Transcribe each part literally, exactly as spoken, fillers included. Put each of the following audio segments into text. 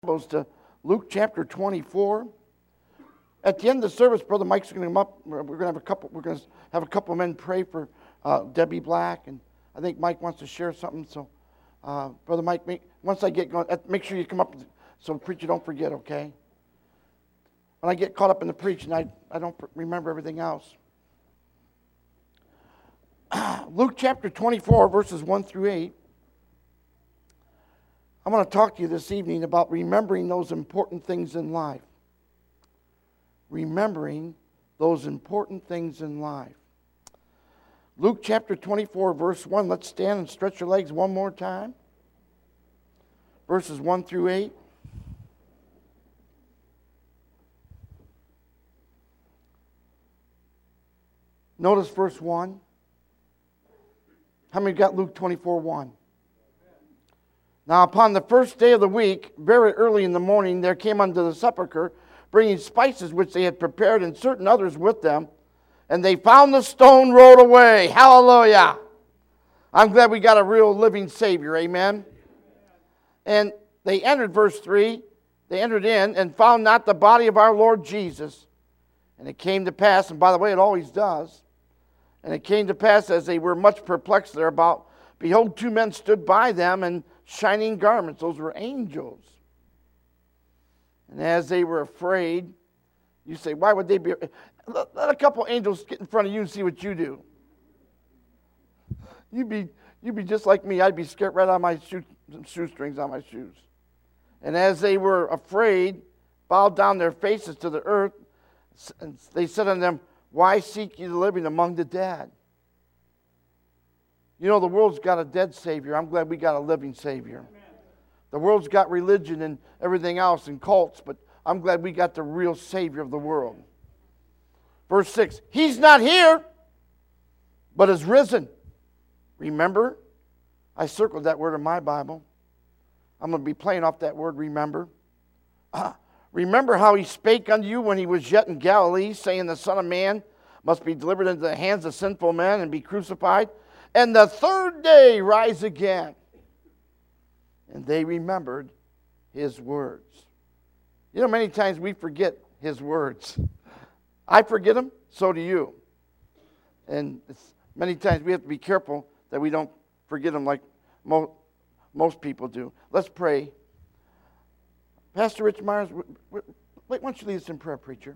Bibles to Luke chapter twenty-four. At the end of the service, Brother Mike's going to come up. We're going to have a couple. We're going to have a couple of men pray for uh, Debbie Black, and I think Mike wants to share something. So, uh, Brother Mike, make, once I get going, make sure you come up so the preacher don't forget. Okay. When I get caught up in the preaching, I I don't remember everything else. Luke chapter twenty-four, verses one through eight. I want to talk to you this evening about remembering those important things in life. Remembering those important things in life. Luke chapter twenty-four, verse one. Let's stand and stretch your legs one more time. Verses one through eight. Notice verse one. How many got Luke twenty-four, one? Now upon the first day of the week, very early in the morning, there came unto the sepulchre, bringing spices which they had prepared, and certain others with them. And they found the stone rolled away. Hallelujah! I'm glad we got a real living Savior. Amen? And they entered, verse three, they entered in and found not the body of our Lord Jesus. And it came to pass, and by the way, it always does. And it came to pass, as they were much perplexed thereabout, behold, two men stood by them, and shining garments. Those were angels. And as they were afraid, you say, why would they be? Let, let a couple angels get in front of you and see what you do. You'd be, you'd be just like me. I'd be scared right out of my shoe, shoestrings on my shoes. And as they were afraid, bowed down their faces to the earth, and they said unto them, why seek ye the living among the dead? You know, the world's got a dead Savior. I'm glad we got a living Savior. Amen. The world's got religion and everything else and cults, but I'm glad we got the real Savior of the world. Verse six, He's not here, but is risen. Remember? I circled that word in my Bible. I'm going to be playing off that word, remember. Uh, remember how He spake unto you when He was yet in Galilee, saying, the Son of Man must be delivered into the hands of sinful men and be crucified, and the third day rise again. And they remembered His words. You know, many times we forget His words. I forget them, so do you. And it's, many times we have to be careful that we don't forget them like mo- most people do. Let's pray. Pastor Rich Myers, why don't you lead us in prayer, preacher?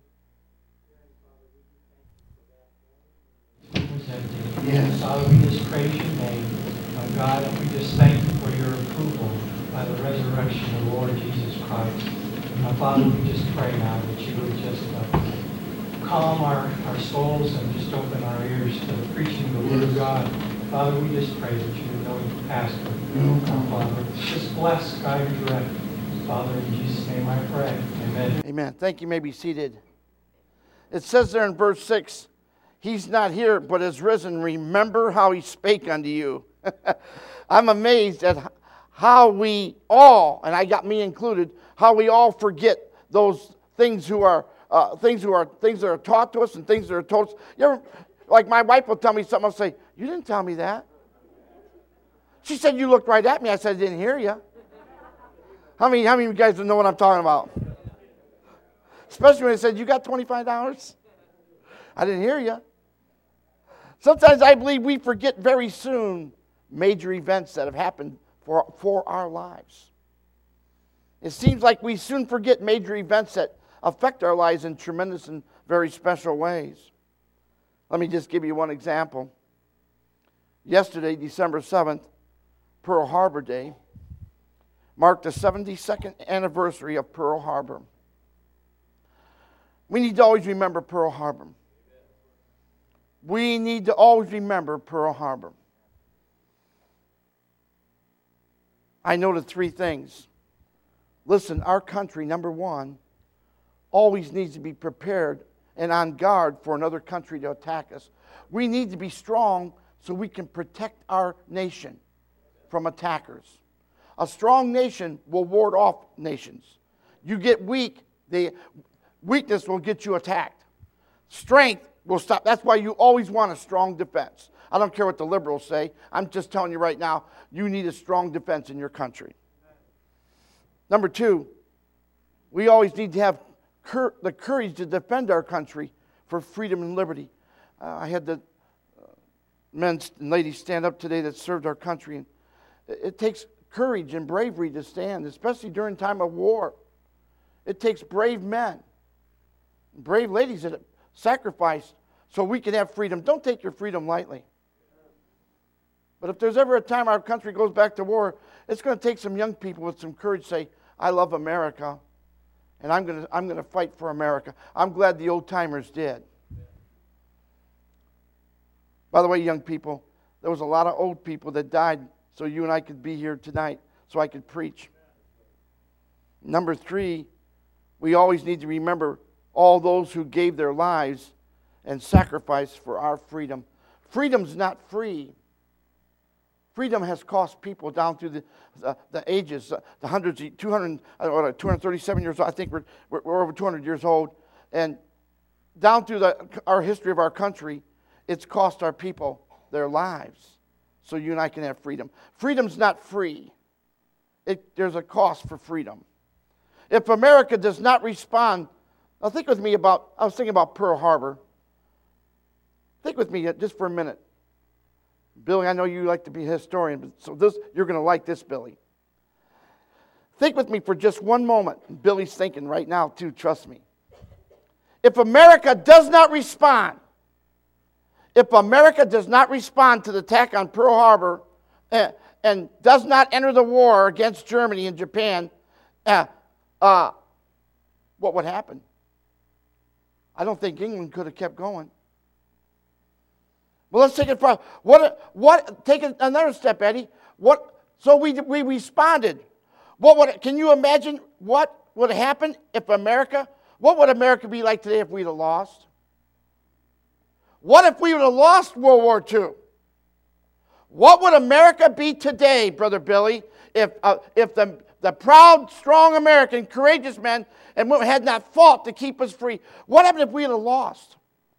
Yes. Father, we just praise your name. Oh God, and we just thank you for your approval by the resurrection of the Lord Jesus Christ. Now, Father, we just pray now that you would just uh, calm our, our souls and just open our ears to the preaching of the Word of God. Father, we just pray that you would know the pastor. Mm-hmm. Father, just bless, guide, and direct. Father, in Jesus' name I pray. Amen. Amen. Thank you. You may be seated. It says there in verse six, He's not here, but is risen. Remember how He spake unto you. I'm amazed at how we all, and I got me included, how we all forget those things who are uh, things who are things that are taught to us and things that are told us. You ever, like my wife will tell me something, I'll say, "You didn't tell me that." She said, "You looked right at me." I said, "I didn't hear you." How many? How many of you guys know what I'm talking about? Especially when I said, "You got twenty-five dollars." I didn't hear you. Sometimes I believe we forget very soon major events that have happened for, for our lives. It seems like we soon forget major events that affect our lives in tremendous and very special ways. Let me just give you one example. Yesterday, December seventh, Pearl Harbor Day, marked the seventy-second anniversary of Pearl Harbor. We need to always remember Pearl Harbor. We need to always remember Pearl Harbor. I noted three things. Listen, our country, number one, always needs to be prepared and on guard for another country to attack us. We need to be strong so we can protect our nation from attackers. A strong nation will ward off nations. You get weak, the weakness will get you attacked. Strength will stop. That's why you always want a strong defense. I don't care what the liberals say. I'm just telling you right now, you need a strong defense in your country. Number two, We always need to have cur- the courage to defend our country for freedom and liberty. Uh, I had the uh, men and ladies stand up today that served our country. And it, it takes courage and bravery to stand, especially during time of war. It takes brave men, brave ladies that sacrifice so we can have freedom. Don't take your freedom lightly. But if there's ever a time our country goes back to war, it's going to take some young people with some courage to say, I love America, and I'm going to, I'm going to fight for America. I'm glad the old-timers did. By the way, young people, there was a lot of old people that died so you and I could be here tonight, so I could preach. Number three, we always need to remember all those who gave their lives and sacrificed for our freedom. Freedom's not free. Freedom has cost people down through the the, the ages, uh, the hundreds, two hundred, uh, two hundred thirty-seven years old. I think we're, we're, we're over two hundred years old. And down through the, our history of our country, it's cost our people their lives so you and I can have freedom. Freedom's not free. It, there's a cost for freedom. If America does not respond, now think with me about, I was thinking about Pearl Harbor. Think with me just for a minute. Billy, I know you like to be a historian, but so this, you're going to like this, Billy. Think with me for just one moment. Billy's thinking right now, too, trust me. If America does not respond, if America does not respond to the attack on Pearl Harbor uh, and does not enter the war against Germany and Japan, uh, uh, what would happen? I don't think England could have kept going. Well, let's take it from what? What? Take it another step, Eddie. What? So we we responded. What would? Can you imagine what would happen if America? What would America be like today if we'd have lost? What if we would have lost World War Two? What would America be today, Brother Billy, if uh, if the the proud, strong American, courageous men and women had not fought to keep us free? What happened if we would have lost?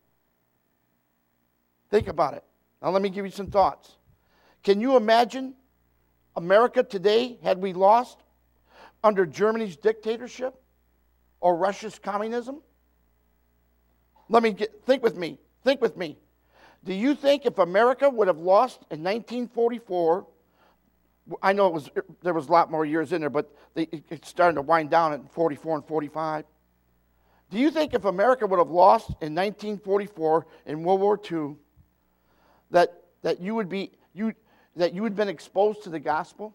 Think about it. Now let me give you some thoughts. Can you imagine America today had we lost under Germany's dictatorship or Russia's communism? Let me get, think with me. Think with me. Do you think if America would have lost in nineteen forty-four, I know it was there was a lot more years in there, but they, it's starting to wind down at forty-four and forty-five. Do you think if America would have lost in nineteen forty-four in World War Two, that that you would be you that you had been exposed to the gospel?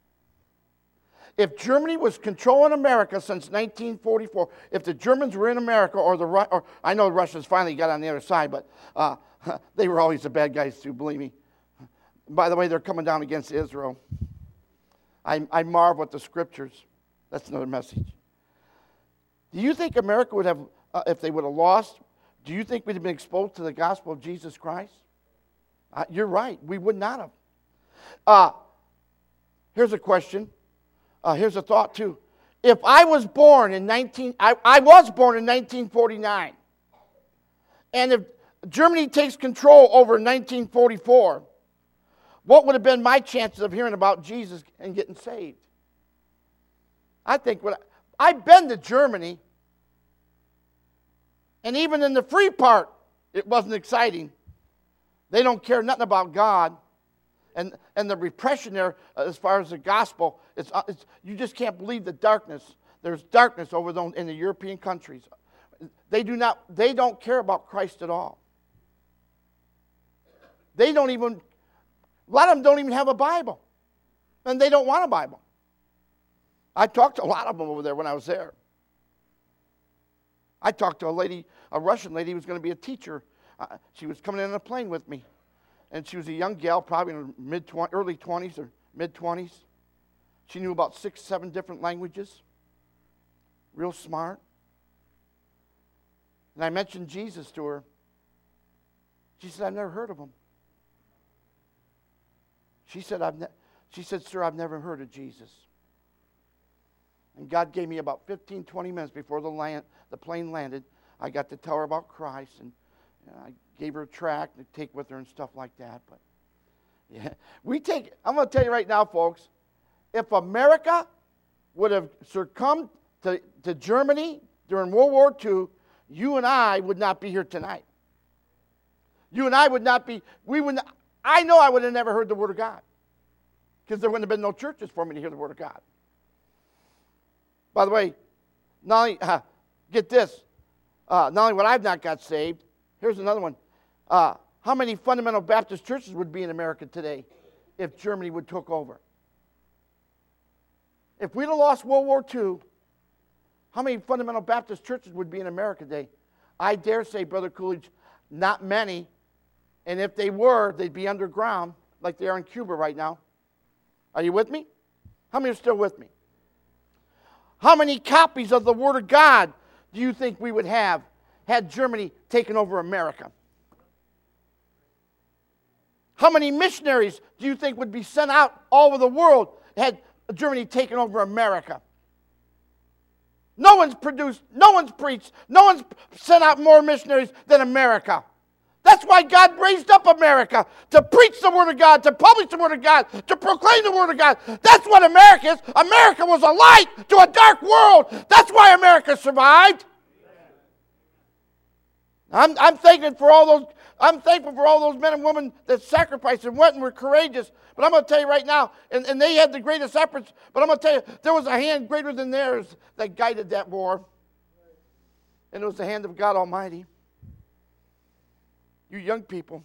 If Germany was controlling America since nineteen forty-four, if the Germans were in America, or the or I know the Russians finally got on the other side, but uh, they were always the bad guys too. Believe me. By the way, they're coming down against Israel. I I marvel at the scriptures. That's another message. Do you think America would have, uh, if they would have lost? Do you think we'd have been exposed to the gospel of Jesus Christ? Uh, you're right. We would not have. Uh, here's a question. Uh, here's a thought too. If I was born in nineteen, I, I was born in nineteen forty-nine, and if Germany takes control over nineteen forty-four, what would have been my chances of hearing about Jesus and getting saved? I think what I, I've been to Germany, and even in the free part, it wasn't exciting. They don't care nothing about God. And and the repression there, uh, as far as the gospel, it's, uh, it's you just can't believe the darkness. There's darkness over the, in the European countries. They do not. They don't care about Christ at all. They don't even. A lot of them don't even have a Bible, and they don't want a Bible. I talked to a lot of them over there when I was there. I talked to a lady, a Russian lady, who was going to be a teacher. Uh, she was coming in on a plane with me. And she was a young gal, probably in her mid early twenties or mid twenties. She knew about six, seven different languages. Real smart. And I mentioned Jesus to her. She said, "I've never heard of him." She said, "I've ne-, she said, sir, I've never heard of Jesus." And God gave me about fifteen, twenty minutes before the land, the plane landed. I got to tell her about Christ, and, and I gave her a tract to take with her and stuff like that. But yeah, we take. I'm going to tell you right now, folks. If America would have succumbed to, to Germany during World War Two, you and I would not be here tonight. You and I would not be, we would not, I know I would have never heard the Word of God, because there wouldn't have been no churches for me to hear the Word of God. By the way, not only, uh, get this, uh, not only would I have not got saved, here's another one. Uh, how many fundamental Baptist churches would be in America today if Germany would took over? If we'd have lost World War Two, how many fundamental Baptist churches would be in America today? I dare say, Brother Coolidge, not many. And if they were, they'd be underground like they are in Cuba right now. Are you with me? How many are still with me? How many copies of the Word of God do you think we would have had Germany taken over America? How many missionaries do you think would be sent out all over the world had Germany taken over America? No one's produced, no one's preached, no one's sent out more missionaries than America. That's why God raised up America, to preach the Word of God, to publish the Word of God, to proclaim the Word of God. That's what America is. America was a light to a dark world. That's why America survived. I'm, I'm thankful for all those. I'm thankful for all those men and women that sacrificed and went and were courageous. But I'm going to tell you right now, and, and they had the greatest efforts, but I'm going to tell you, there was a hand greater than theirs that guided that war. And it was the hand of God Almighty. You young people,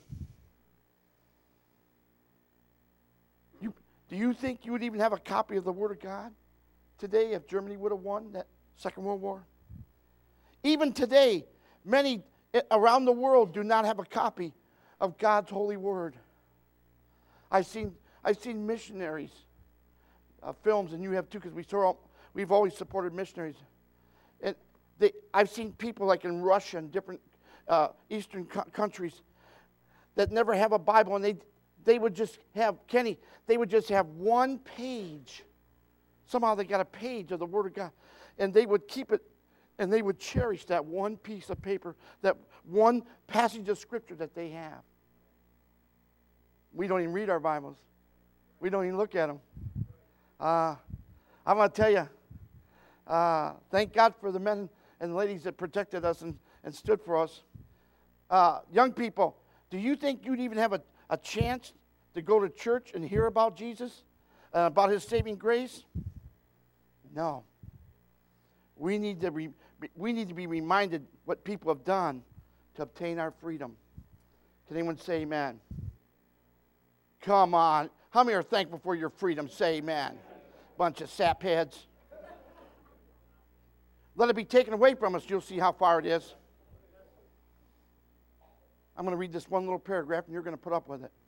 you, do you think you would even have a copy of the Word of God today if Germany would have won that Second World War? Even today, many around the world do not have a copy of God's holy Word. I've seen, I've seen missionaries, uh, films, and you have too, because we saw, we've always supported missionaries. And they, I've seen people like in Russia and different Uh, Eastern co- countries that never have a Bible, and they they would just have, Kenny, they would just have one page. Somehow they got a page of the Word of God, and they would keep it, and they would cherish that one piece of paper, that one passage of Scripture that they have. We don't even read our Bibles. We don't even look at them. Uh, I'm going to tell you, uh, thank God for the men and ladies that protected us and, and stood for us. Uh, young people, do you think you'd even have a, a chance to go to church and hear about Jesus, uh, about His saving grace? No. We need to re, we need to be reminded what people have done to obtain our freedom. Can anyone say amen? Come on. How many are thankful for your freedom? Say amen. Bunch of sapheads. Let it be taken away from us. You'll see how far it is. I'm going to read this one little paragraph, and you're going to put up with it.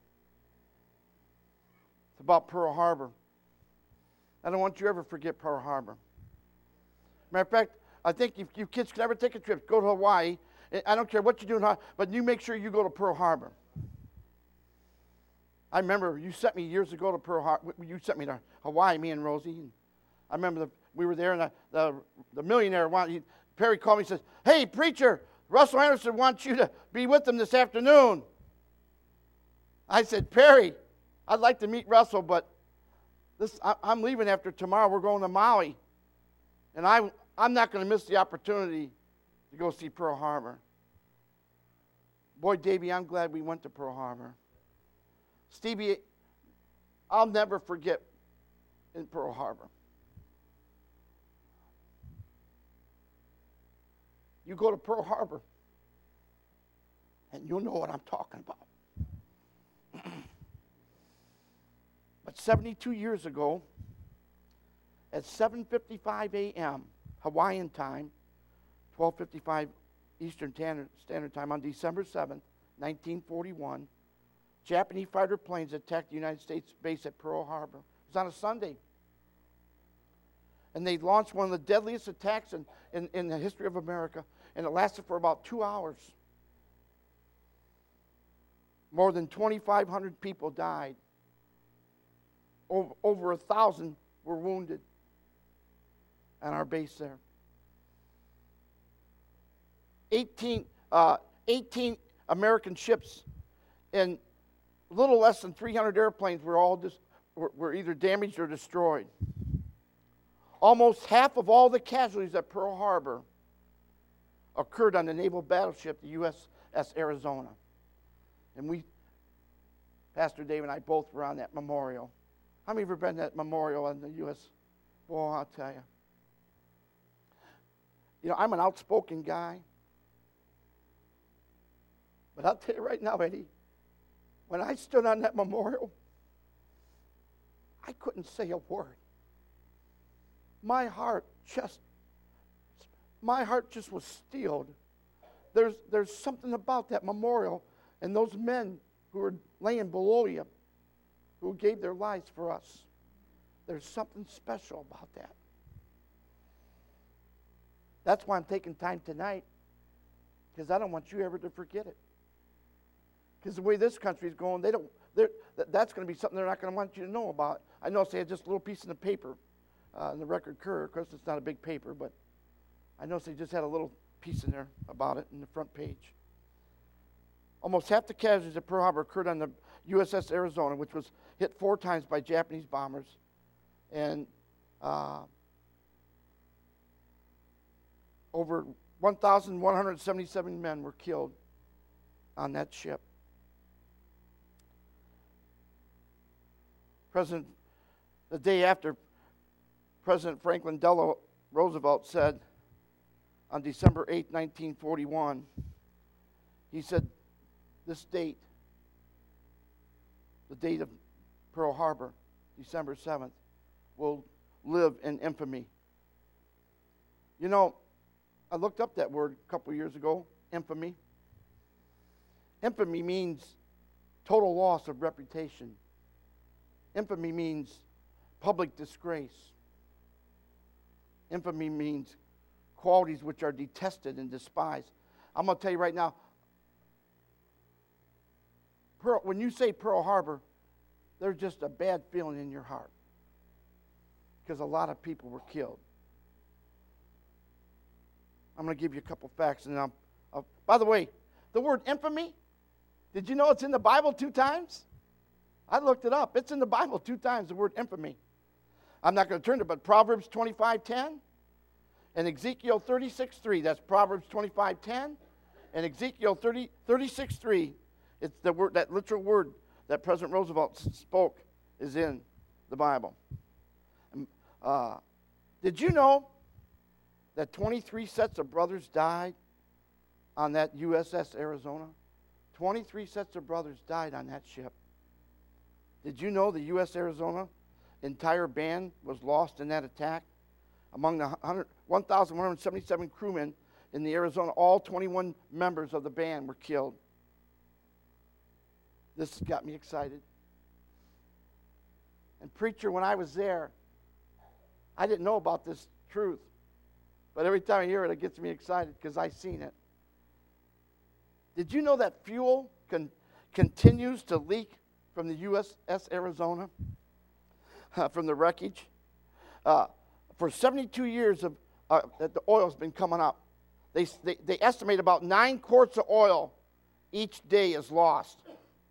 It's about Pearl Harbor. I don't want you to ever forget Pearl Harbor. Matter of fact, I think if you kids could ever take a trip, go to Hawaii. I don't care what you do in Hawaii, but you make sure you go to Pearl Harbor. I remember you sent me years ago to Pearl Harbor. You sent me to Hawaii, me and Rosie. And I remember the, we were there, and the, the, the millionaire, wanted, Perry called me and says, "Hey, preacher, Russell Anderson wants you to be with him this afternoon." I said, "Perry, I'd like to meet Russell, but this I, I'm leaving after tomorrow. We're going to Maui, and I, I'm not going to miss the opportunity to go see Pearl Harbor." Boy, Davey, I'm glad we went to Pearl Harbor. Stevie, I'll never forget in Pearl Harbor. You go to Pearl Harbor, and you'll know what I'm talking about. But seventy-two years ago, at seven fifty-five a.m. Hawaiian time, twelve fifty-five Eastern Standard Time, on December seventh, nineteen forty-one, Japanese fighter planes attacked the United States base at Pearl Harbor. It was on a Sunday. And they launched one of the deadliest attacks in, in, in the history of America, and it lasted for about two hours. More than twenty-five hundred people died. Over, over a thousand were wounded on our base there. eighteen, uh, eighteen American ships and a little less than three hundred airplanes were all dis- were, were either damaged or destroyed. Almost half of all the casualties at Pearl Harbor occurred on the naval battleship, the U S S Arizona. And we, Pastor Dave and I both were on that memorial. How many of you have been to that memorial on the U S? Boy, I'll tell you. You know, I'm an outspoken guy. But I'll tell you right now, Eddie, when I stood on that memorial, I couldn't say a word. My heart just, my heart just was steeled. There's, there's something about that memorial and those men who were laying below you, who gave their lives for us. There's something special about that. That's why I'm taking time tonight, because I don't want you ever to forget it. Because the way this country is going, they don't. That's going to be something they're not going to want you to know about. I noticed they had just a little piece in the paper, uh, in the Record Courier. Of course, it's not a big paper, but I noticed they just had a little piece in there about it in the front page. Almost half the casualties at Pearl Harbor occurred on the U S S Arizona, which was hit four times by Japanese bombers, and uh, over one thousand one hundred seventy-seven men were killed on that ship. President, the day after, President Franklin Delano Roosevelt said on December eighth, nineteen forty-one, he said, this date, the date of Pearl Harbor, December seventh, will live in infamy. You know, I looked up that word a couple years ago, infamy. Infamy means total loss of reputation. Infamy means public disgrace. Infamy means qualities which are detested and despised. I'm going to tell you right now, Pearl, when you say Pearl Harbor, there's just a bad feeling in your heart because a lot of people were killed. I'm going to give you a couple facts. And I'll, I'll, by the way, the word infamy, did you know it's in the Bible two times? I looked it up. It's in the Bible two times, the word infamy. I'm not going to turn to it, but Proverbs twenty-five ten and Ezekiel thirty-six three. That's Proverbs twenty-five ten and Ezekiel thirty, thirty-six three. It's the word, that literal word that President Roosevelt spoke is in the Bible. Uh, did you know that twenty-three sets of brothers died on that U S S Arizona? twenty-three sets of brothers died on that ship. Did you know the U S Arizona entire band was lost in that attack? Among the one thousand one hundred seventy-seven crewmen in the Arizona, all twenty-one members of the band were killed. This got me excited. And preacher, when I was there, I didn't know about this truth. But every time I hear it, it gets me excited because I seen it. Did you know that fuel con- continues to leak from the U S S Arizona, uh, from the wreckage? Uh, for seventy-two years of uh, that the oil's been coming up. They, they, they estimate about nine quarts of oil each day is lost.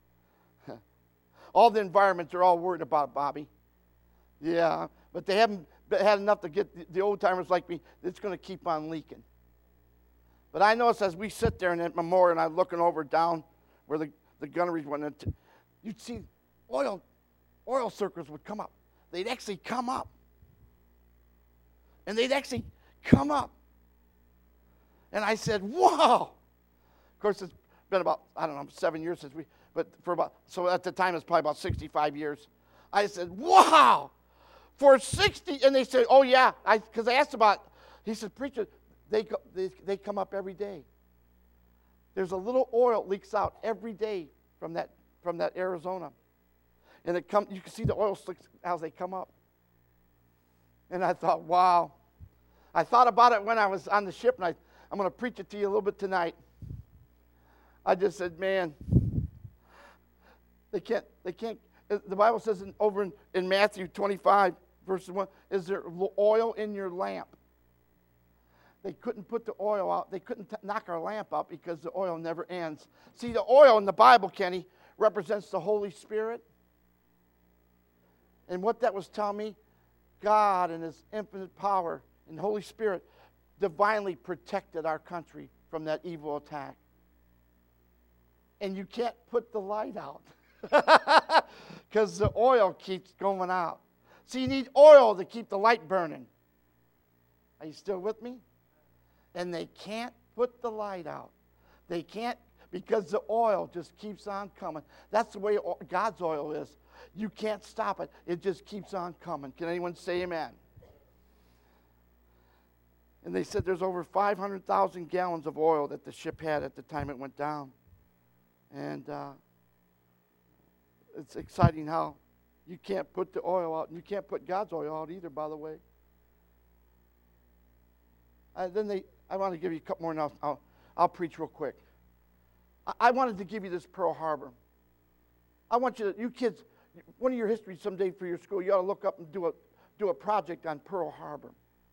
All the environments are all worried about, Bobby. Yeah, but they haven't had enough to get the, the old-timers like me. It's going to keep on leaking. But I notice as we sit there in that memorial and I'm looking over down where the, the gunneries went, you'd see oil, oil circles would come up. They'd actually come up. And they'd actually come up. And I said, wow. Of course, it's been about, I don't know, seven years since we, but for about, so at the time it's probably about sixty-five years. I said, wow. For sixty, and they said, oh yeah, I because I asked about, he said, preacher, they, they, they come up every day. There's a little oil leaks out every day from that from that Arizona. And it come, you can see the oil slicks as they come up. And I thought, wow. I thought about it when I was on the ship, and I, I'm going to preach it to you a little bit tonight. I just said, man, they can't, they can't, the Bible says in, over in, in Matthew twenty-five, verse one, is there oil in your lamp? They couldn't put the oil out. They couldn't t- knock our lamp out because the oil never ends. See, the oil in the Bible, Kenny, represents the Holy Spirit. And what that was telling me, God in His infinite power and Holy Spirit divinely protected our country from that evil attack. And you can't put the light out because the oil keeps going out. So you need oil to keep the light burning. Are you still with me? And they can't put the light out. They can't, because the oil just keeps on coming. That's the way God's oil is. You can't stop it. It just keeps on coming. Can anyone say amen? And they said there's over five hundred thousand gallons of oil that the ship had at the time it went down. And uh, it's exciting how you can't put the oil out. And you can't put God's oil out either, by the way. Uh, then they, I want to give you a couple more, and I'll, I'll, I'll preach real quick. I, I wanted to give you this Pearl Harbor. I want you to, you kids, one of your histories someday for your school, you ought to look up and do a, do a project on Pearl Harbor.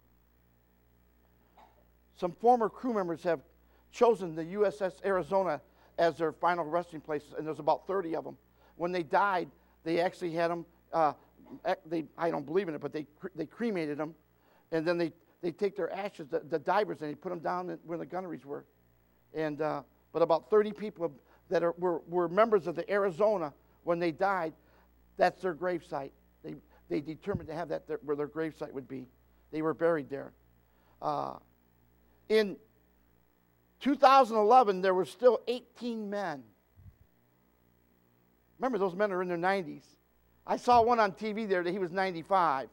Some former crew members have chosen the U S S Arizona as their final resting place, and there's about thirty of them. When they died, they actually had them, uh, they, I don't believe in it, but they they cremated them, and then they, they take their ashes, the, the divers, and they put them down where the gunneries were. And uh, but about thirty people that are, were, were members of the Arizona, when they died, that's their gravesite. They, they determined to have that there, where their gravesite would be. They were buried there. Uh, in two thousand eleven, there were still eighteen men. Remember, those men are in their nineties. I saw one on T V there that he was ninety-five.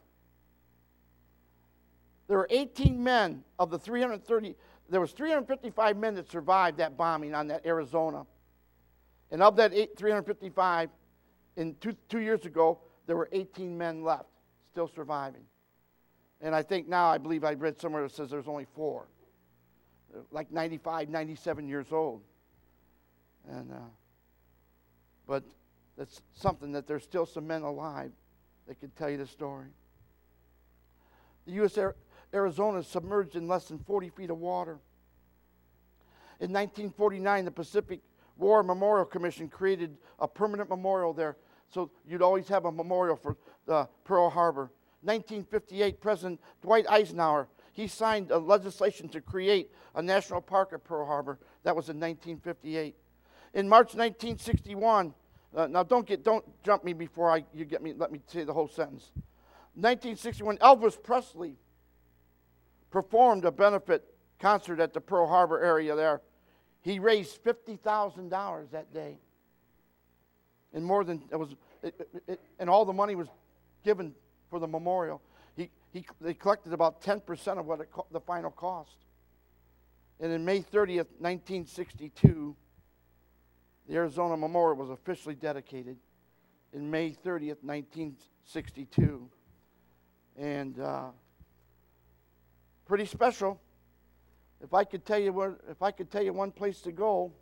There were eighteen men of the three hundred thirty. There was three hundred fifty-five men that survived that bombing on that Arizona. And of that eight, three hundred fifty-five, in two, two years ago, there were eighteen men left, still surviving. And I think now, I believe I read somewhere that says there's only four. Like ninety-five, ninety-seven years old. And, uh, but that's something that there's still some men alive that can tell you the story. The U S Arizona is submerged in less than forty feet of water. In nineteen forty-nine, the Pacific War Memorial Commission created a permanent memorial there, so you'd always have a memorial for uh, Pearl Harbor. nineteen fifty-eight, President Dwight Eisenhower, he signed a legislation to create a national park at Pearl Harbor. That was in nineteen fifty-eight. In March nineteen sixty-one, uh, now don't get don't jump me before I you get me. Let me say the whole sentence. nineteen sixty-one, Elvis Presley performed a benefit concert at the Pearl Harbor area there. He raised fifty thousand dollars that day, and more than it was, it, it, it, and all the money was given for the memorial. He, he, they collected about ten percent of what it co- the final cost. And in May thirtieth, nineteen sixty-two, the Arizona Memorial was officially dedicated. In May thirtieth, nineteen sixty-two. And uh, pretty special. If I could tell you where, if I could tell you one place to go,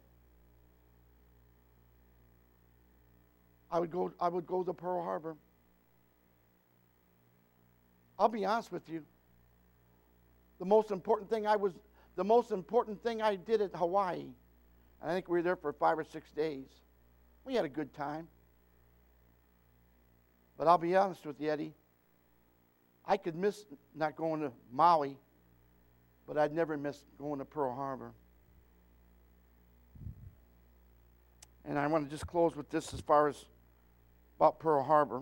I would go. I would go to Pearl Harbor. I'll be honest with you. The most important thing I was, the most important thing I did at Hawaii, I think we were there for five or six days. We had a good time. But I'll be honest with you, Eddie. I could miss not going to Maui, but I'd never miss going to Pearl Harbor. And I want to just close with this as far as about Pearl Harbor.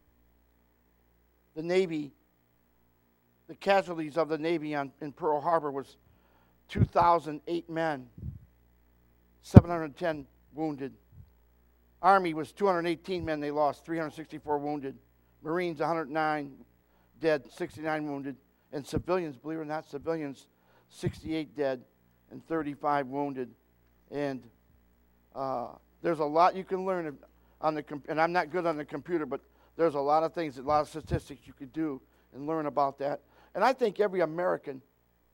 The Navy, the casualties of the Navy on, in Pearl Harbor was two thousand eight men, seven hundred ten wounded. Army was two hundred eighteen men they lost, three hundred sixty-four wounded. Marines, one hundred nine dead, sixty-nine wounded. And civilians, believe it or not, civilians, sixty-eight dead and thirty-five wounded. And uh, there's a lot you can learn on the comp- and I'm not good on the computer, but there's a lot of things, a lot of statistics you could do and learn about that. And I think every American,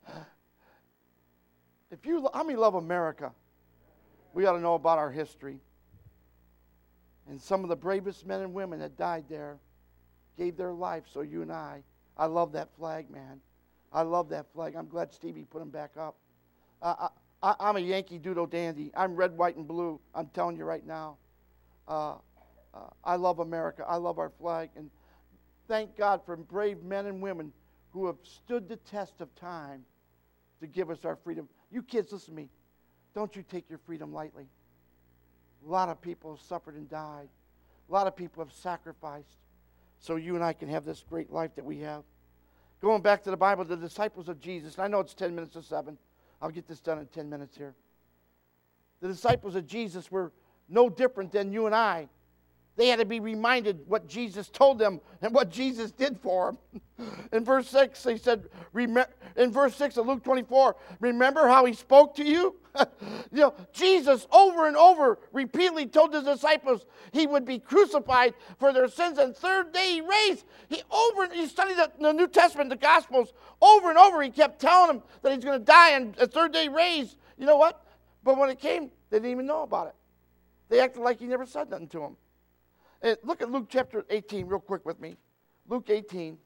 if you, how many love America? We ought to know about our history. And some of the bravest men and women that died there gave their life so you and I, I love that flag, man. I love that flag. I'm glad Stevie put him back up. Uh, I, I'm a Yankee Doodle dandy. I'm red, white, and blue. I'm telling you right now. Uh, uh, I love America. I love our flag. And thank God for brave men and women who have stood the test of time to give us our freedom. You kids, listen to me. Don't you take your freedom lightly. A lot of people have suffered and died. A lot of people have sacrificed so you and I can have this great life that we have. Going back to the Bible, the disciples of Jesus, and I know it's ten minutes to seven. I'll get this done in ten minutes here. The disciples of Jesus were no different than you and I. They had to be reminded what Jesus told them and what Jesus did for them. In verse six, he said, in verse six of Luke twenty-four, remember how he spoke to you? You know, Jesus over and over repeatedly told his disciples he would be crucified for their sins, and third day he raised. He over he studied the, the New Testament, the Gospels, over and over. He kept telling them that he's going to die and the third day raised. You know what? But when it came, they didn't even know about it. They acted like he never said nothing to them. And look at Luke chapter eighteen real quick with me. Luke eighteen.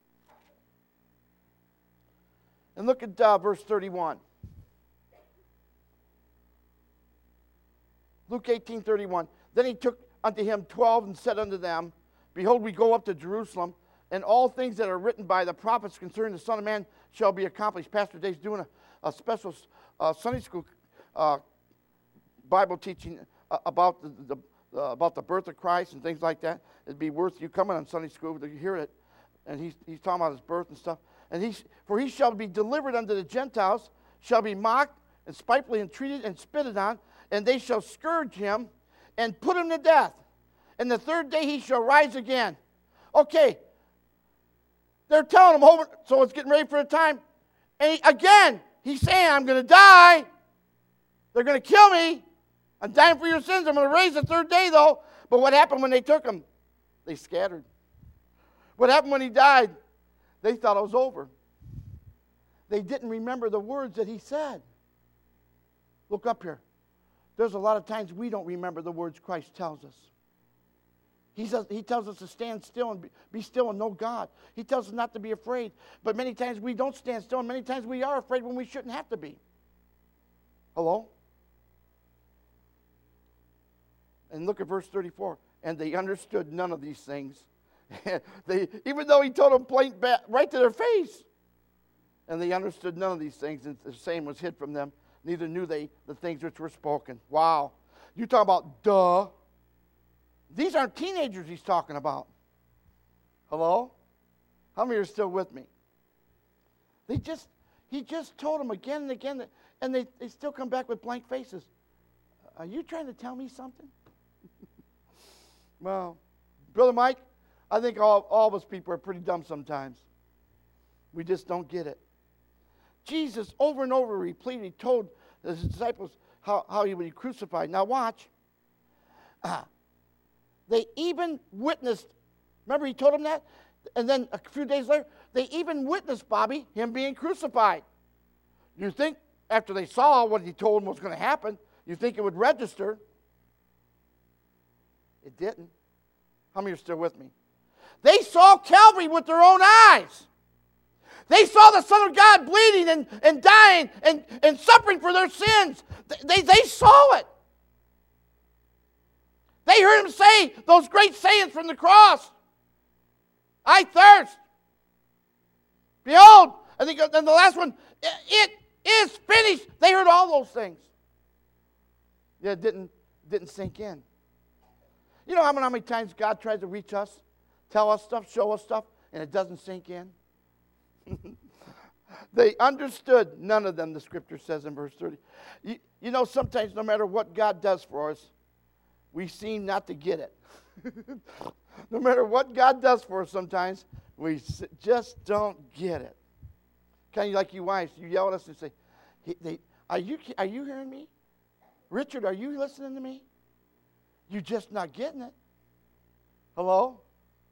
And look at uh, verse thirty-one. Luke eighteen, thirty-one. Then he took unto him twelve and said unto them, behold, we go up to Jerusalem, and all things that are written by the prophets concerning the Son of Man shall be accomplished. Pastor Dave's doing a, a special uh, Sunday school uh, Bible teaching uh, about the, the Uh, about the birth of Christ and things like that. It'd be worth you coming on Sunday school to hear it. And he's, he's talking about his birth and stuff. And he's, for he shall be delivered unto the Gentiles, shall be mocked and spitefully entreated and spitted on, and they shall scourge him and put him to death. And the third day he shall rise again. Okay. They're telling him, over, so it's getting ready for the time. And he, again, he's saying, I'm going to die. They're going to kill me. I'm dying for your sins. I'm going to raise the third day, though. But what happened when they took him? They scattered. What happened when he died? They thought it was over. They didn't remember the words that he said. Look up here. There's a lot of times we don't remember the words Christ tells us. He says, he tells us to stand still and be, be still and know God. He tells us not to be afraid. But many times we don't stand still, and many times we are afraid when we shouldn't have to be. Hello? And look at verse thirty-four. And they understood none of these things. they, even though he told them plain back, right to their face. And they understood none of these things, and the same was hid from them. Neither knew they the things which were spoken. Wow. You talk about duh. These aren't teenagers he's talking about. Hello? How many are still with me? They just, he just told them again and again, that, and they, they still come back with blank faces. Are you trying to tell me something? Well, Brother Mike, I think all, all of us people are pretty dumb sometimes. We just don't get it. Jesus over and over repeatedly told his disciples how, how he would be crucified. Now watch. Uh, they even witnessed, remember he told them that? And then a few days later, they even witnessed, Bobby, him being crucified. You think after they saw what he told them was going to happen, you think it would register. It didn't. How many are still with me? They saw Calvary with their own eyes. They saw the Son of God bleeding and, and dying and, and suffering for their sins. They, they saw it. They heard him say those great sayings from the cross. I thirst. Behold. I think then the last one, it is finished. They heard all those things. Yeah, it didn't, didn't sink in. You know how many, how many times God tries to reach us, tell us stuff, show us stuff, and it doesn't sink in? They understood none of them, the scripture says in verse thirty. You, you know, sometimes no matter what God does for us, we seem not to get it. No matter what God does for us sometimes, we just don't get it. Kind of like you wives, you yell at us and say, hey, they, are you, are you hearing me? Richard, are you listening to me? You're just not getting it. Hello?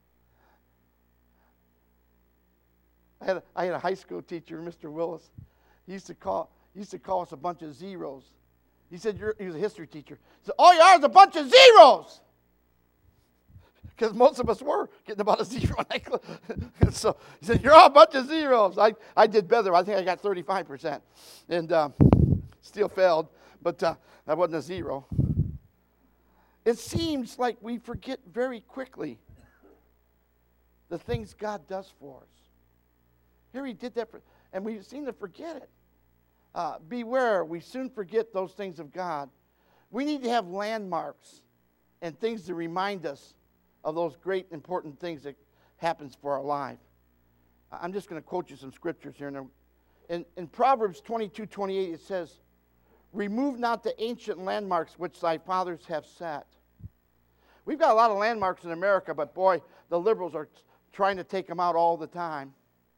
I had a, I had a high school teacher, Mister Willis. He used to call he used to call us a bunch of zeros. He said you're, he was a history teacher. He said, all you are is a bunch of zeros. Because most of us were getting about a zero. So he said, you're all a bunch of zeros. I, I did better. I think I got thirty-five percent. And um, still failed, but uh, that wasn't a zero. It seems like we forget very quickly the things God does for us. Here he did that, for, and we seem to forget it. Uh, beware, we soon forget those things of God. We need to have landmarks and things to remind us of those great important things that happens for our life. I'm just going to quote you some scriptures here. In, in Proverbs twenty-two twenty-eight, it says, remove not the ancient landmarks which thy fathers have set. We've got a lot of landmarks in America, but boy, the liberals are trying to take them out all the time.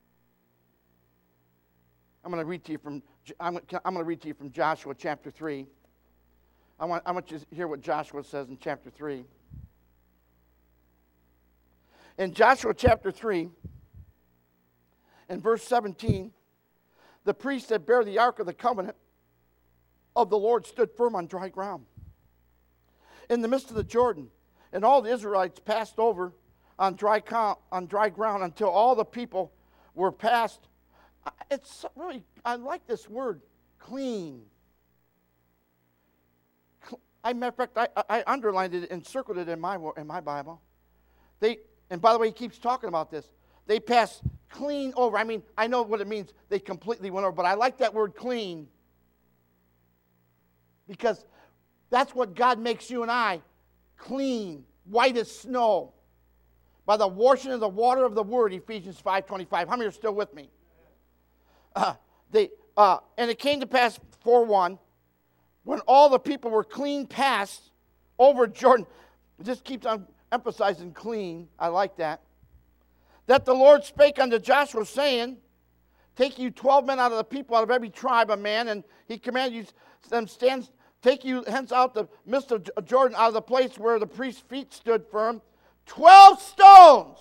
I'm going to read to you from I'm going to read to you from Joshua chapter three. I want, I want you to hear what Joshua says in chapter three. In Joshua chapter three, in verse seventeen, the priests that bear the ark of the covenant of the Lord stood firm on dry ground in the midst of the Jordan, and all the Israelites passed over on dry, on dry ground until all the people were passed. It's really, I like this word, clean. I, matter of fact, I, I underlined it and circled it in my in my Bible. They, and by the way, he keeps talking about this. They passed clean over. I mean, I know what it means. They completely went over, but I like that word clean because that's what God makes you and I, clean, white as snow, by the washing of the water of the word, Ephesians five twenty-five. How many are still with me? Uh, they uh, and it came to pass four one, when all the people were clean passed over Jordan. It just keeps on emphasizing clean. I like that. That the Lord spake unto Joshua, saying, take you twelve men out of the people, out of every tribe, a man, and he commanded you them stand, take you hence out the midst of Jordan, out of the place where the priest's feet stood firm, twelve stones.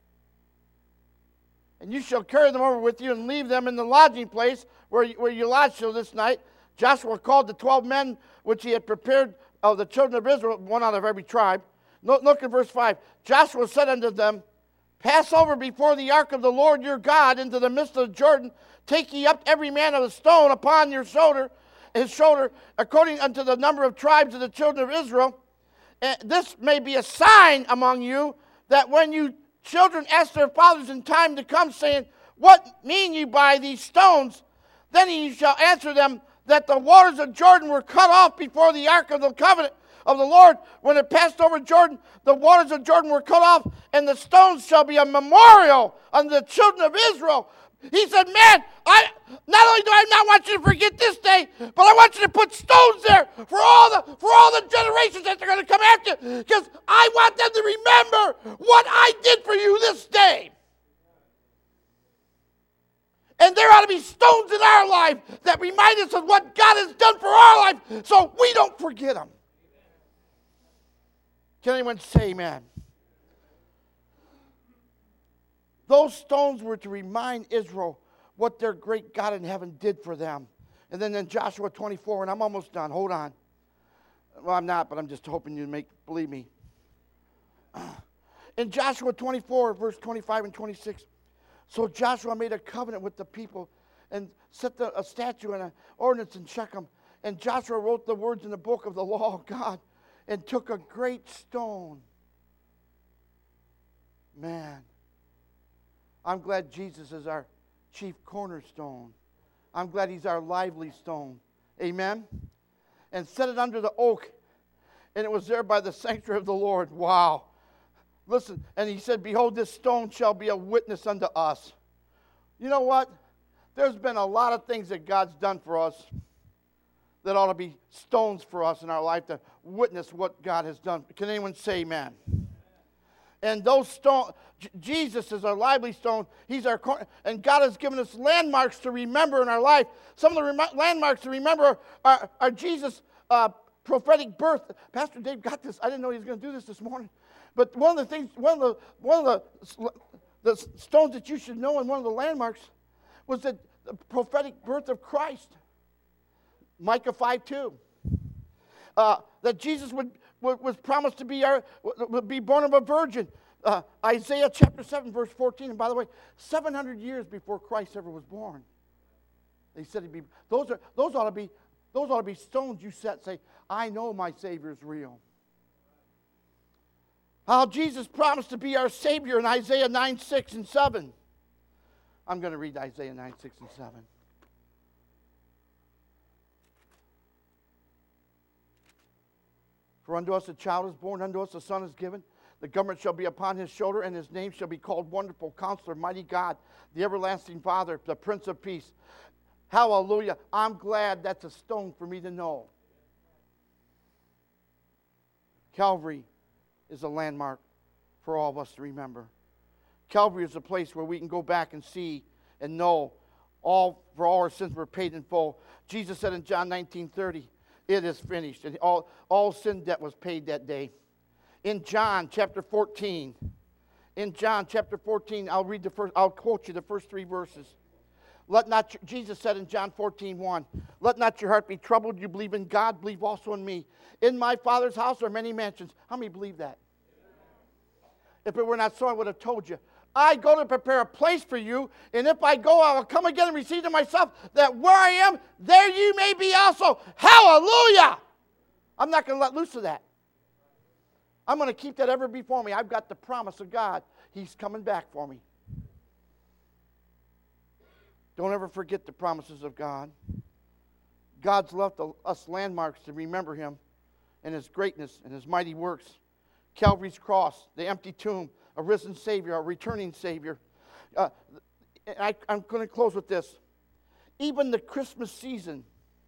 And you shall carry them over with you and leave them in the lodging place where you, where you lodge till this night. Joshua called the twelve men which he had prepared of the children of Israel, one out of every tribe. Look, look at verse five. Joshua said unto them, pass over before the ark of the Lord your God into the midst of the Jordan. Take ye up every man of a stone upon your shoulder, his shoulder, according unto the number of tribes of the children of Israel. And this may be a sign among you, that when you children ask their fathers in time to come, saying, what mean you by these stones? Then ye shall answer them, that the waters of Jordan were cut off before the ark of the covenant of the Lord. When it passed over Jordan, the waters of Jordan were cut off, and the stones shall be a memorial unto the children of Israel. He said, man, I not only do I not want you to forget this day, but I want you to put stones there for all the for all the generations that they're going to come after, because I want them to remember what I did for you this day. And there ought to be stones in our life that remind us of what God has done for our life, so we don't forget them. Can anyone say amen? Those stones were to remind Israel what their great God in heaven did for them. And then in Joshua twenty-four, and I'm almost done, hold on. Well, I'm not, but I'm just hoping you make believe me. In Joshua twenty-four, verse twenty-five and twenty-six, so Joshua made a covenant with the people and set the, a statute and an ordinance in Shechem. And Joshua wrote the words in the book of the law of God and took a great stone. Man, I'm glad Jesus is our chief cornerstone. I'm glad he's our lively stone. Amen? And set it under the oak. And it was there by the sanctuary of the Lord. Wow. Listen, and he said, behold, this stone shall be a witness unto us. You know what? There's been a lot of things that God's done for us that ought to be stones for us in our life to witness what God has done. Can anyone say amen? And those stones, J- Jesus is our lively stone. He's our corner, and God has given us landmarks to remember in our life. Some of the rem- landmarks to remember are, are Jesus' uh, prophetic birth. Pastor Dave got this. I didn't know he was going to do this this morning. But one of the things, one of the one of the, the stones that you should know, and one of the landmarks, was that the prophetic birth of Christ. Micah five two. Uh, that Jesus would, would was promised to be our would be born of a virgin. Uh, Isaiah chapter seven, verse fourteen. And by the way, seven hundred years before Christ ever was born, they said he'd be. Those are those ought to be those ought to be stones you set. Say, I know my Savior is real. How Jesus promised to be our Savior in Isaiah nine, six, and seven. I'm going to read Isaiah nine, six, and seven. For unto us a child is born, unto us a son is given. The government shall be upon his shoulder, and his name shall be called Wonderful Counselor, Mighty God, the Everlasting Father, the Prince of Peace. Hallelujah. I'm glad that's a stone for me to know. Calvary is a landmark for all of us to remember. Calvary is a place where we can go back and see and know all for all our sins were paid in full. Jesus said in John nineteen thirty, it is finished. And all, all sin debt was paid that day. In John chapter fourteen, in John chapter fourteen, I'll read the first, I'll quote you the first three verses. Let not, Jesus said in John fourteen, one, let not your heart be troubled. You believe in God, believe also in me. In my Father's house are many mansions. How many believe that? If it were not so, I would have told you. I go to prepare a place for you, and if I go, I will come again and receive to myself, that where I am, there you may be also. Hallelujah! I'm not going to let loose of that. I'm going to keep that ever before me. I've got the promise of God. He's coming back for me. Don't ever forget the promises of God. God's left us landmarks to remember Him and His greatness and His mighty works. Calvary's cross, the empty tomb, a risen Savior, a returning Savior. Uh, I, I'm going to close with this. Even the Christmas season,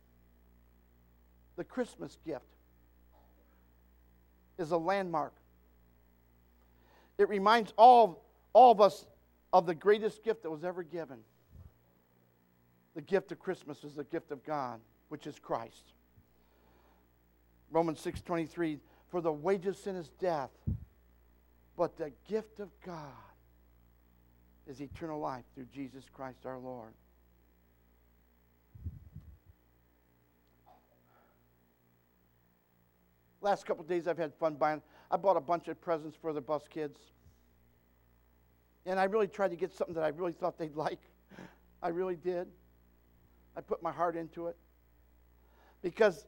the Christmas gift, is a landmark. It reminds all, all of us of the greatest gift that was ever given. The gift of Christmas is the gift of God, which is Christ. Romans six twenty-three, for the wages of sin is death, but the gift of God is eternal life through Jesus Christ our Lord. Last couple of days I've had fun buying. I bought a bunch of presents for the bus kids. And I really tried to get something that I really thought they'd like. I really did. I put my heart into it. Because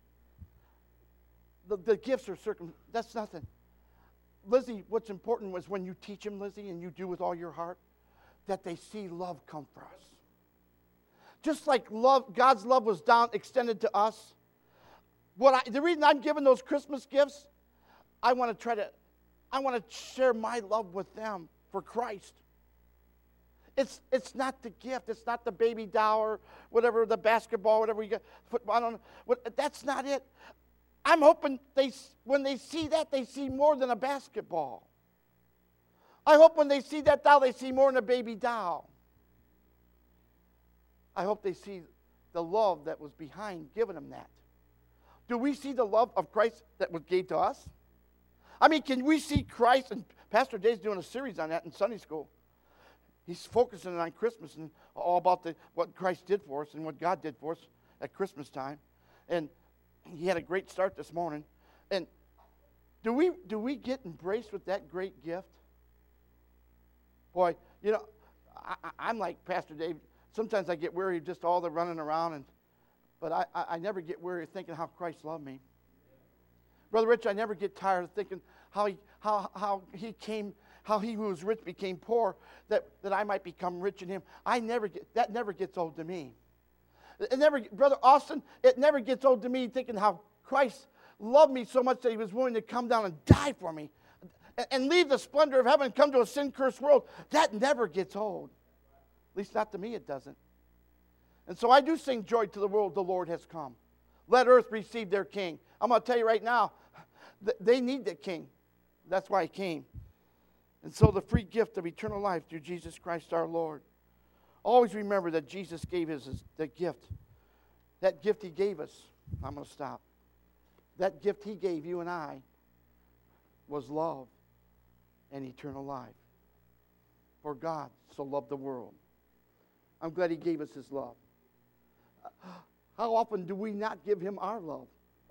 the, the gifts are circum... That's nothing. Lizzie, what's important was when you teach them, Lizzie, and you do with all your heart, that they see love come for us. Just like love, God's love was down extended to us. What I, the reason I'm giving those Christmas gifts, I want to try to, I want to share my love with them for Christ. It's it's not the gift. It's not the baby doll or whatever, the basketball, whatever you got, football. I don't know. What, that's not it. I'm hoping they, when they see that, they see more than a basketball. I hope when they see that doll, they see more than a baby doll. I hope they see the love that was behind giving them that. Do we see the love of Christ that was gave to us? I mean, can we see Christ? And Pastor Dave's doing a series on that in Sunday school. He's focusing on Christmas and all about the, what Christ did for us and what God did for us at Christmas time. And he had a great start this morning. And do we do we get embraced with that great gift? Boy, you know, I, I'm like Pastor Dave. Sometimes I get weary of just all the running around, and but I, I, I never get weary of thinking how Christ loved me. Brother Rich, I never get tired of thinking how he how how he came, how he who was rich became poor, that, that I might become rich in him. I never get that never gets old to me. It never, Brother Austin, it never gets old to me thinking how Christ loved me so much that he was willing to come down and die for me and, and leave the splendor of heaven and come to a sin-cursed world. That never gets old. At least not to me it doesn't. And so I do sing joy to the world, the Lord has come. Let earth receive their king. I'm going to tell you right now, they need that king. That's why he came. And so the free gift of eternal life through Jesus Christ our Lord. Always remember that Jesus gave us that gift. That gift he gave us. I'm going to stop. That gift he gave you and I was love and eternal life. For God so loved the world. I'm glad he gave us his love. How often do we not give him our love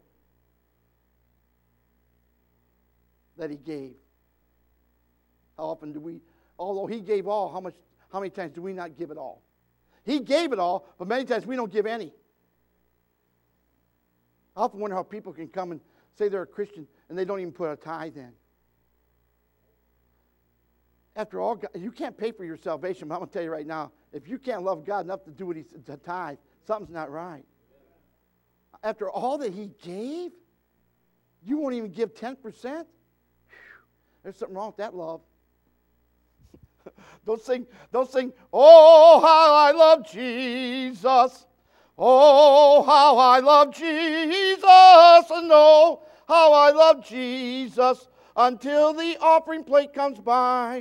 that he gave? How often do we, although he gave all, how much, how many times do we not give it all? He gave it all, but many times we don't give any. I often wonder how people can come and say they're a Christian and they don't even put a tithe in. After all, God, you can't pay for your salvation, but I'm going to tell you right now, if you can't love God enough to do what he said to tithe, something's not right. After all that he gave, you won't even give ten percent? There's something wrong with that love. Don't sing, don't sing, oh, how I love Jesus. Oh, how I love Jesus. And oh, how I love Jesus until the offering plate comes by.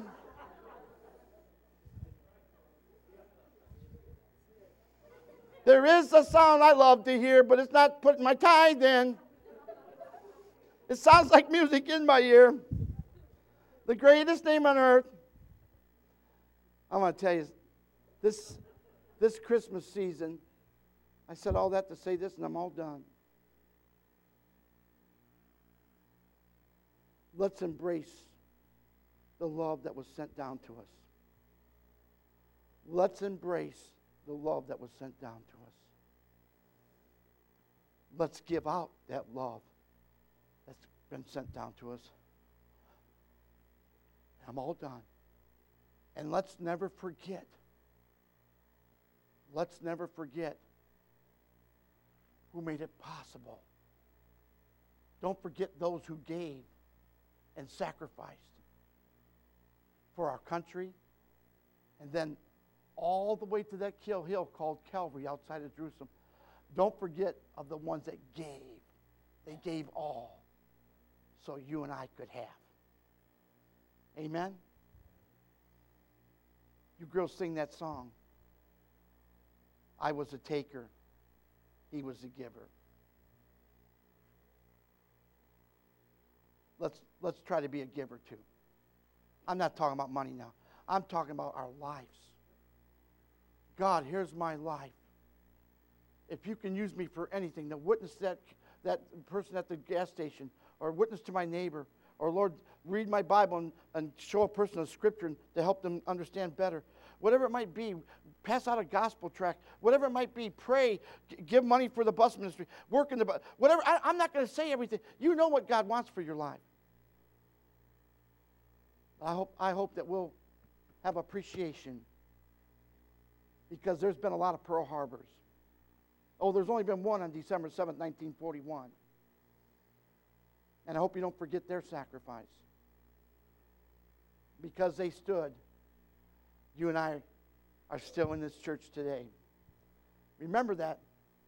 There is a sound I love to hear, but it's not putting my tithe in. It sounds like music in my ear. The greatest name on earth. I want to tell you, this, this Christmas season, I said all that to say this, and I'm all done. Let's embrace the love that was sent down to us. Let's embrace the love that was sent down to us. Let's give out that love that's been sent down to us. I'm all done. And let's never forget, let's never forget who made it possible. Don't forget those who gave and sacrificed for our country, and then all the way to that hill called Calvary outside of Jerusalem. Don't forget of the ones that gave. They gave all so you and I could have. Amen? You girls sing that song. I was a taker. He was a giver. Let's, let's try to be a giver too. I'm not talking about money now. I'm talking about our lives. God, here's my life. If you can use me for anything, to witness that, that person at the gas station, or witness to my neighbor, or Lord, read my Bible and, and show a person a scripture to help them understand better. Whatever it might be, pass out a gospel tract. Whatever it might be, pray, g- give money for the bus ministry, work in the bus. Whatever. I, I'm not going to say everything. You know what God wants for your life. I hope, I hope that we'll have appreciation, because there's been a lot of Pearl Harbors. Oh, there's only been one on December seventh, nineteen forty-one. And I hope you don't forget their sacrifice. Because they stood, you and I are still in this church today. Remember that.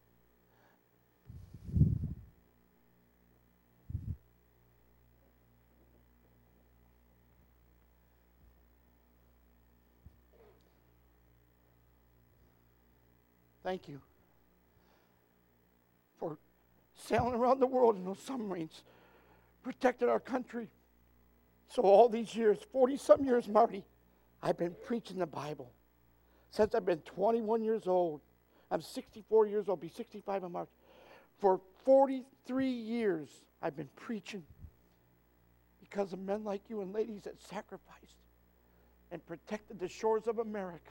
Thank you for sailing around the world in those submarines, protected our country. So all these years, forty-some years, Marty, I've been preaching the Bible. Since I've been twenty-one years old. I'm sixty-four years old, be sixty-five in March. For forty-three years, I've been preaching because of men like you and ladies that sacrificed and protected the shores of America.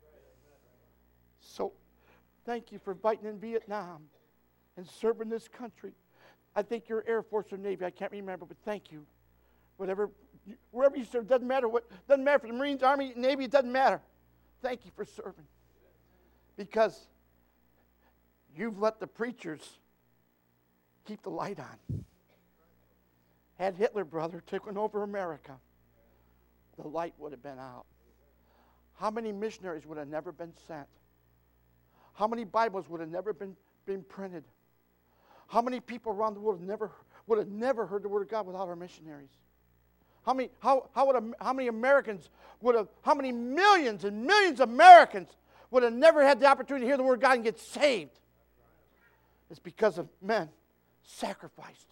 So thank you for fighting in Vietnam and serving this country. I think you're Air Force or Navy, I can't remember, but thank you. Whatever, wherever you serve, doesn't matter what, doesn't matter for the Marines, Army, Navy, it doesn't matter. Thank you for serving. Because you've let the preachers keep the light on. Had Hitler, brother, taken over America, the light would have been out. How many missionaries would have never been sent? How many Bibles would have never been, been printed? How many people around the world never would have never heard the word of God without our missionaries? How many, how, how, would, how many Americans would have, how many millions and millions of Americans would have never had the opportunity to hear the word of God and get saved? It's because of men sacrificed.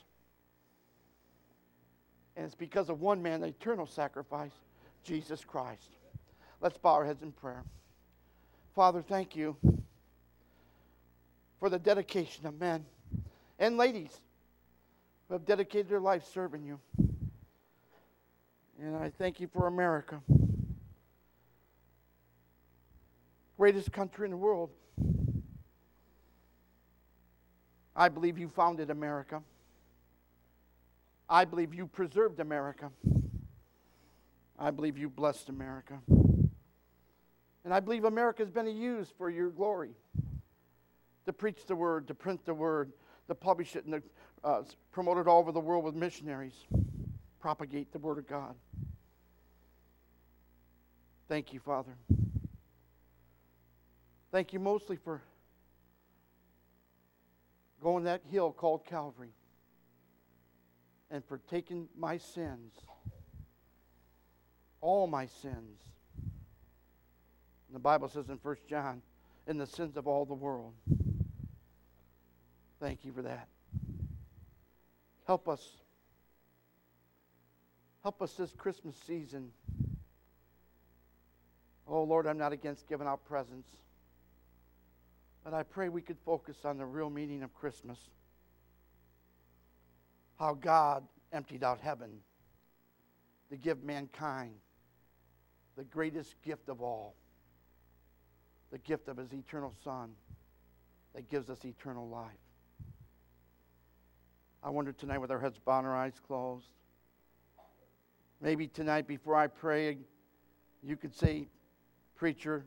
And it's because of one man, the eternal sacrifice, Jesus Christ. Let's bow our heads in prayer. Father, thank you for the dedication of men and ladies who have dedicated their life serving you. And I thank you for America, greatest country in the world. I believe you founded America. I believe you preserved America. I believe you blessed America. And I believe America has been used for your glory. To preach the word, to print the word, to publish it, and to uh, promote it all over the world with missionaries. Propagate the word of God. Thank you, Father. Thank you mostly for going that hill called Calvary and for taking my sins, all my sins. And the Bible says in First John, in the sins of all the world. Thank you for that. Help us. Help us this Christmas season. Oh, Lord, I'm not against giving out presents. But I pray we could focus on the real meaning of Christmas. How God emptied out heaven to give mankind the greatest gift of all. The gift of His eternal Son that gives us eternal life. I wonder tonight with our heads bowed and our eyes closed. Maybe tonight before I pray, you could say, preacher,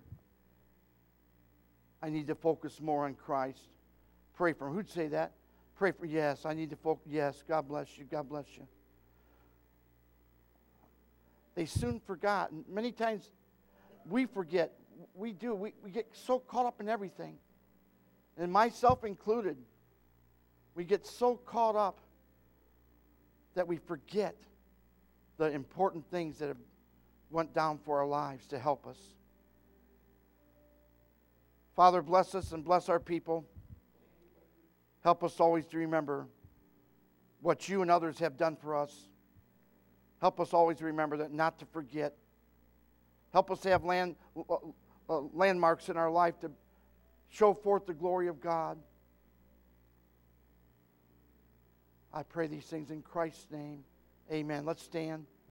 I need to focus more on Christ. Pray for him. Who'd say that? Pray for, yes, I need to focus. Yes, God bless you. God bless you. They soon forgot. And many times we forget. We do. We, we get so caught up in everything. And myself included. We get so caught up that we forget the important things that have went down for our lives to help us. Father, bless us and bless our people. Help us always to remember what you and others have done for us. Help us always remember that, not to forget. Help us to have land, uh, landmarks in our life to show forth the glory of God. I pray these things in Christ's name. Amen. Let's stand.